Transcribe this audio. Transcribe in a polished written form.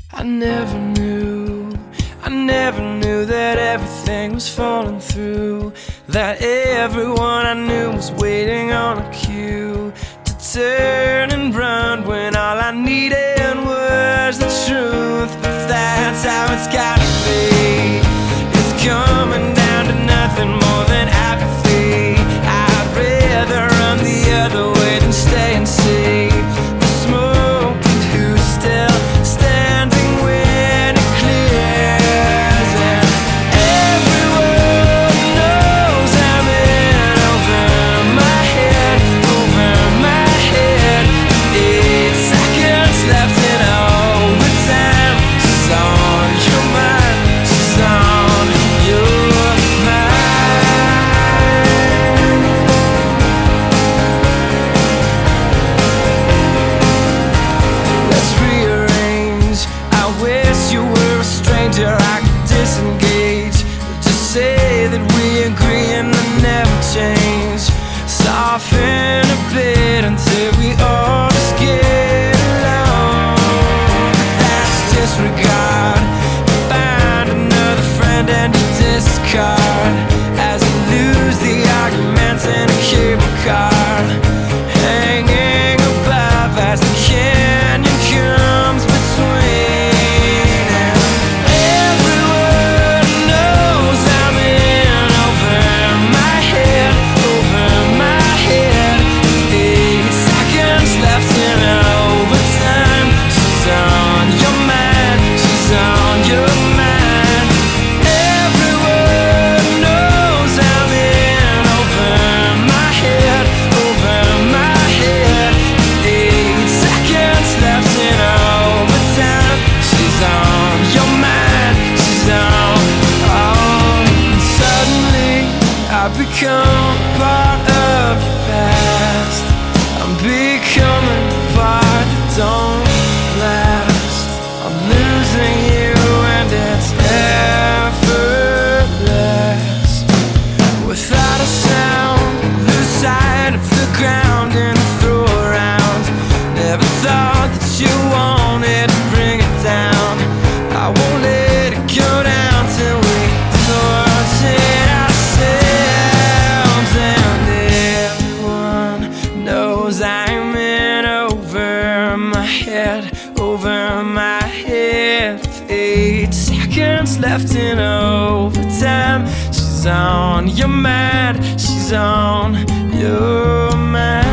I never knew that everything was falling through, that everyone I knew was waiting on a cue to turn and run when all I needed was the truth. But that's how it's gotta be. It's coming down to nothing more than apathy. I'd rather run the other way than stay and see the smoke and who's still standing when it clears. And everyone knows I'm in over my head, over my head. 8 seconds left in overtime. She's on your mind, she's on your mind. Let's rearrange. I wish you were a stranger I could disengage. Just say that we agree and then never change. Soften a bit until we all just get along. That's disregard. Find another friend and you discard as you lose the arguments in a cable car, hanging above as the canyon comes between. And everyone knows I'm in over my head, over my head. 8 seconds left in overtime. She's on your mind, she's on your mind. Everyone knows I'm in over my head, over my head. 8 seconds left in overtime. She's on your mind, she's on. Suddenly I become part of the past. I'm becoming part that don't last. I'm losing you and it's effortless. Without a sound, lose sight of the ground and throw around. Never thought that you wanted to bring it down. I won't let it go down till we torture ourselves. And everyone knows I'm in over my head, over my head. 8 seconds left in overtime. She's on your mind, she's on your mind.